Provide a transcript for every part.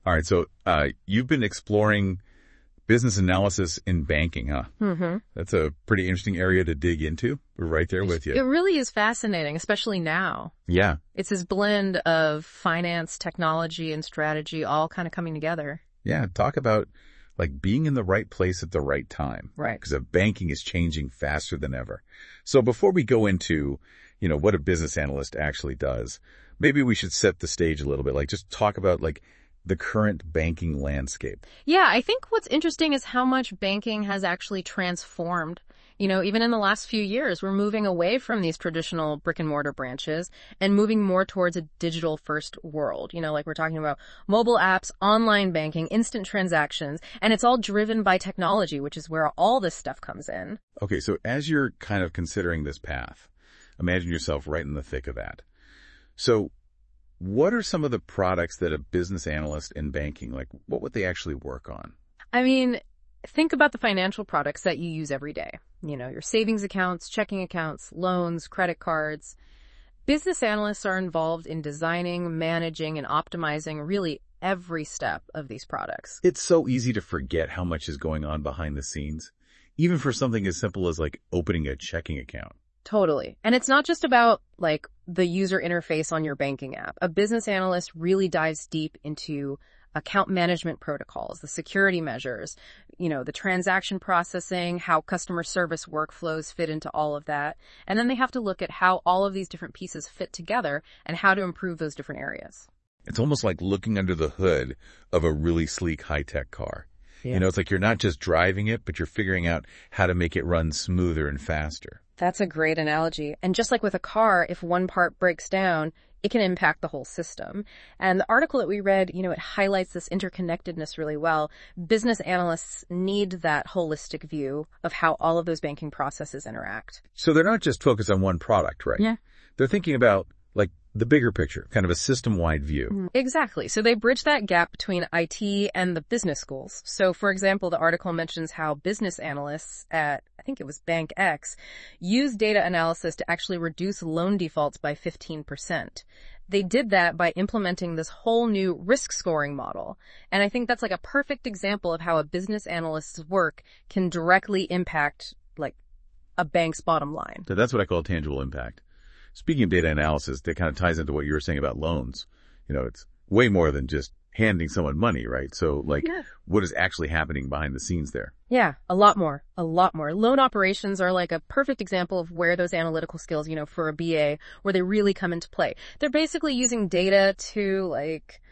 All right. So, you've been exploring business analysis in banking, huh? Mm-hmm. That's a pretty interesting area to dig into. We're right there with you. It really is fascinating, especially now. Yeah. It's this blend of finance, technology, and strategy all kind of coming together. Yeah. Talk about like being in the right place at the right time. Right. Because banking is changing faster than ever. So before we go into, what a business analyst actually does, maybe we should set the stage a little bit. Like just talk about like the current banking landscape. Yeah, I think what's interesting is how much banking has actually transformed. Even in the last few years, we're moving away from these traditional brick and mortar branches and moving more towards a digital first world. Like we're talking about mobile apps, online banking, instant transactions, and it's all driven by technology, which is where all this stuff comes in. Okay, so as you're kind of considering this path, imagine yourself right in the thick of that. So what are some of the products that a business analyst in banking, like what would they actually work on? I mean, think about the financial products that you use every day. Your savings accounts, checking accounts, loans, credit cards. Business analysts are involved in designing, managing, and optimizing really every step of these products. It's so easy to forget how much is going on behind the scenes, even for something as simple as like opening a checking account. Totally. And it's not just about like the user interface on your banking app. A business analyst really dives deep into account management protocols, the security measures, the transaction processing, how customer service workflows fit into all of that. And then they have to look at how all of these different pieces fit together and how to improve those different areas. It's almost like looking under the hood of a really sleek high-tech car. Yeah. It's like you're not just driving it, but you're figuring out how to make it run smoother and faster. That's a great analogy. And just like with a car, if one part breaks down, it can impact the whole system. And the article that we read, it highlights this interconnectedness really well. Business analysts need that holistic view of how all of those banking processes interact. So they're not just focused on one product, right? Yeah. They're thinking about like the bigger picture, kind of a system-wide view. Exactly. So they bridge that gap between IT and the business schools. So for example, the article mentions how business analysts at, I think it was Bank X, use data analysis to actually reduce loan defaults by 15%. They did that by implementing this whole new risk scoring model. And I think that's like a perfect example of how a business analyst's work can directly impact like a bank's bottom line. So that's what I call tangible impact. Speaking of data analysis, that kind of ties into what you were saying about loans. It's way more than just handing someone money, right? So what is actually happening behind the scenes there? Yeah, a lot more. Loan operations are like a perfect example of where those analytical skills, for a BA, where they really come into play. They're basically using data to like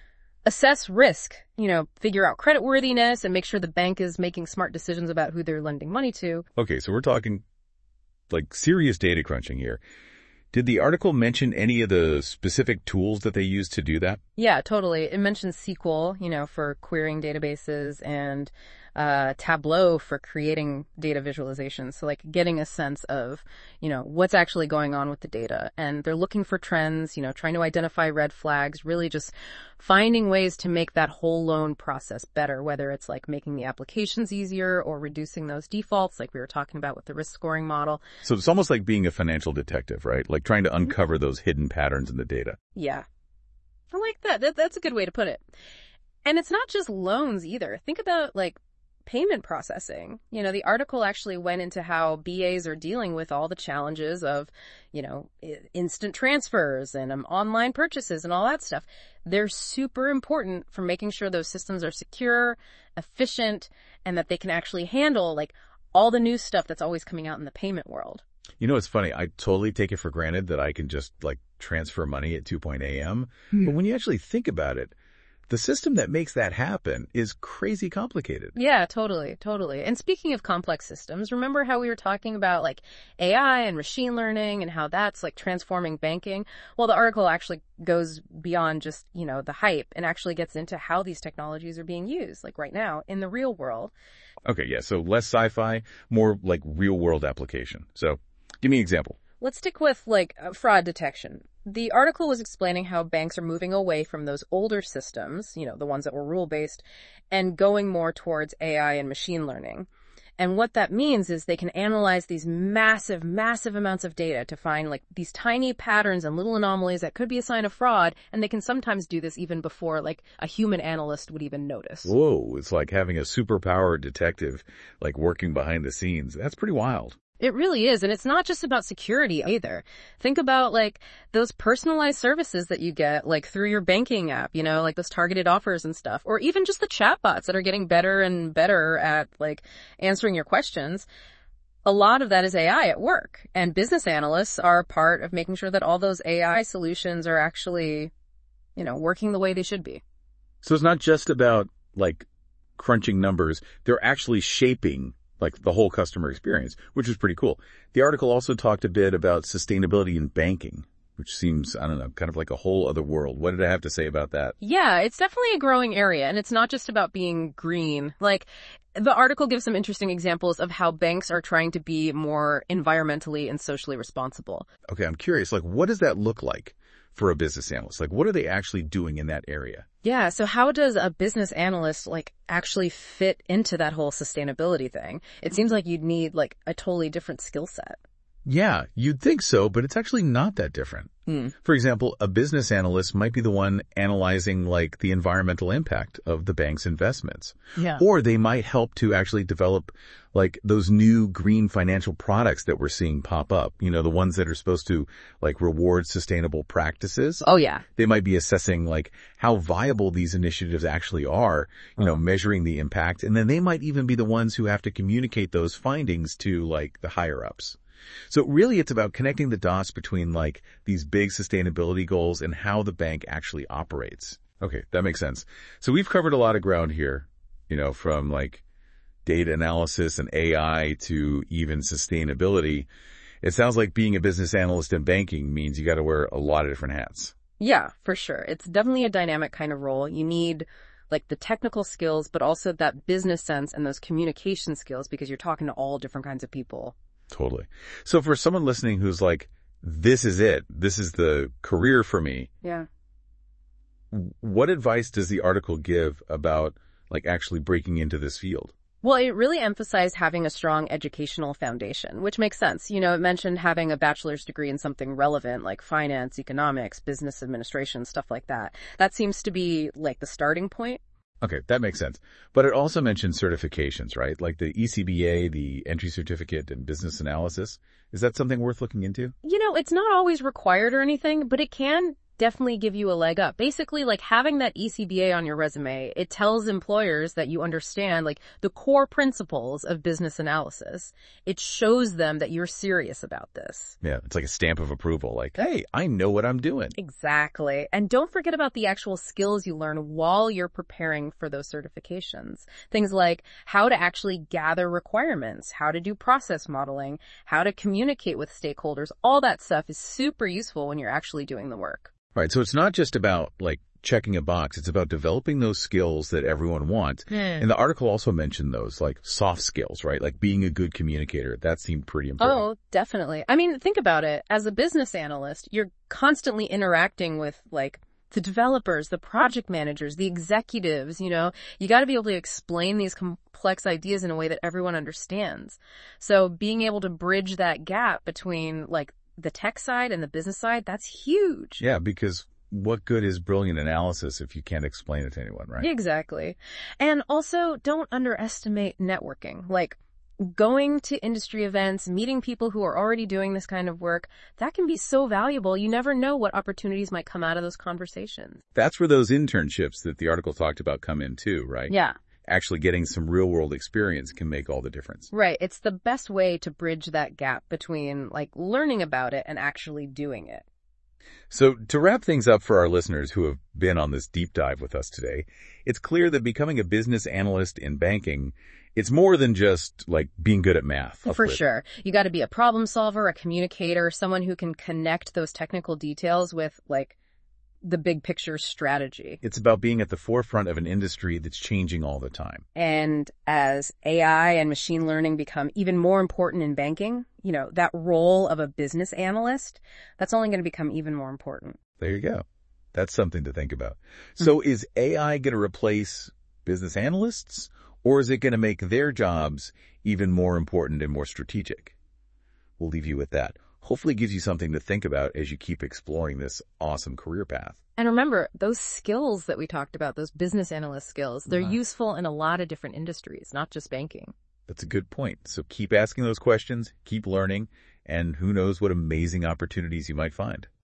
assess risk, figure out creditworthiness and make sure the bank is making smart decisions about who they're lending money to. Okay, so we're talking like serious data crunching here. Did the article mention any of the specific tools that they use to do that? Yeah, totally. It mentions SQL, for querying databases and Tableau for creating data visualizations. So like getting a sense of, what's actually going on with the data. And they're looking for trends, trying to identify red flags, really just finding ways to make that whole loan process better, whether it's like making the applications easier or reducing those defaults like we were talking about with the risk scoring model. So it's almost like being a financial detective, right? Like trying to uncover those hidden patterns in the data. Yeah. I like that. That's a good way to put it. And it's not just loans either. Think about like payment processing. The article actually went into how BAs are dealing with all the challenges of, instant transfers and online purchases and all that stuff. They're super important for making sure those systems are secure, efficient, and that they can actually handle like all the new stuff that's always coming out in the payment world. It's funny. I totally take it for granted that I can just like transfer money at 2 a.m. But when you actually think about it, the system that makes that happen is crazy complicated. Yeah, totally. And speaking of complex systems, remember how we were talking about like AI and machine learning and how that's like transforming banking? Well, the article actually goes beyond just, the hype and actually gets into how these technologies are being used like right now in the real world. Okay, yeah. So less sci-fi, more like real world application. So give me an example. Let's stick with like fraud detection. The article was explaining how banks are moving away from those older systems, the ones that were rule-based, and going more towards AI and machine learning. And what that means is they can analyze these massive, massive amounts of data to find like these tiny patterns and little anomalies that could be a sign of fraud. And they can sometimes do this even before like a human analyst would even notice. Whoa, it's like having a superpowered detective like working behind the scenes. That's pretty wild. It really is. And it's not just about security either. Think about like those personalized services that you get like through your banking app, you know, like those targeted offers and stuff, or even just the chatbots that are getting better and better at like answering your questions. A lot of that is AI at work, and business analysts are part of making sure that all those AI solutions are actually, you know, working the way they should be. So it's not just about like crunching numbers. They're actually shaping like the whole customer experience, which is pretty cool. The article also talked a bit about sustainability in banking, which seems, I don't know, kind of like a whole other world. What did I have to say about that? Yeah, it's definitely a growing area, and it's not just about being green. Like, the article gives some interesting examples of how banks are trying to be more environmentally and socially responsible. Okay, I'm curious, like, what does that look like for a business analyst? Like, what are they actually doing in that area? Yeah, so how does a business analyst like actually fit into that whole sustainability thing? It seems like you'd need like a totally different skill set. Yeah, you'd think so, but it's actually not that different. For example, a business analyst might be the one analyzing like the environmental impact of the bank's investments. Yeah. Or they might help to actually develop like those new green financial products that we're seeing pop up, you know, the ones that are supposed to like reward sustainable practices. Oh, yeah. They might be assessing like how viable these initiatives actually are, you know, measuring the impact. And then they might even be the ones who have to communicate those findings to like the higher ups. So really it's about connecting the dots between like these big sustainability goals and how the bank actually operates. Okay, that makes sense. So we've covered a lot of ground here, you know, from like data analysis and AI to even sustainability. It sounds like being a business analyst in banking means you got to wear a lot of different hats. Yeah, for sure. It's definitely a dynamic kind of role. You need like the technical skills, but also that business sense and those communication skills because you're talking to all different kinds of people. Totally. So for someone listening who's like, this is it, this is the career for me. Yeah. What advice does the article give about like actually breaking into this field? Well, it really emphasized having a strong educational foundation, which makes sense. You know, it mentioned having a bachelor's degree in something relevant like finance, economics, business administration, stuff like that. That seems to be like the starting point. Okay, that makes sense. But it also mentioned certifications, right? Like the ECBA, the entry certificate and business analysis. Is that something worth looking into? You know, it's not always required or anything, but it can definitely give you a leg up. Basically, like having that ECBA on your resume, it tells employers that you understand like the core principles of business analysis. It shows them that you're serious about this. Yeah, it's like a stamp of approval. Like, hey, I know what I'm doing. Exactly. And don't forget about the actual skills you learn while you're preparing for those certifications. Things like how to actually gather requirements, how to do process modeling, how to communicate with stakeholders. All that stuff is super useful when you're actually doing the work. Right. So it's not just about like checking a box. It's about developing those skills that everyone wants. And the article also mentioned those like soft skills, right? Like being a good communicator. That seemed pretty important. Oh, definitely. I mean, think about it. As a business analyst, you're constantly interacting with like the developers, the project managers, the executives, you know, you got to be able to explain these complex ideas in a way that everyone understands. So being able to bridge that gap between like the tech side and the business side, that's huge. Yeah, because what good is brilliant analysis if you can't explain it to anyone, right? Exactly. And also, don't underestimate networking. Like, going to industry events, meeting people who are already doing this kind of work, that can be so valuable. You never know what opportunities might come out of those conversations. That's where those internships that the article talked about come in too, right? Yeah. Actually getting some real world experience can make all the difference. Right. It's the best way to bridge that gap between like learning about it and actually doing it. So to wrap things up for our listeners who have been on this deep dive with us today, it's clear that becoming a business analyst in banking, it's more than just like being good at math. For sure. You got to be a problem solver, a communicator, someone who can connect those technical details with like the big picture strategy. It's about being at the forefront of an industry that's changing all the time. And as AI and machine learning become even more important in banking, you know, that role of a business analyst, that's only going to become even more important. There you go. That's something to think about. So is AI going to replace business analysts, Or is it going to make their jobs even more important and more strategic? We'll leave you with that. Hopefully it gives you something to think about as you keep exploring this awesome career path. And remember, those skills that we talked about, those business analyst skills, they're useful in a lot of different industries, not just banking. That's a good point. So keep asking those questions, keep learning, and who knows what amazing opportunities you might find.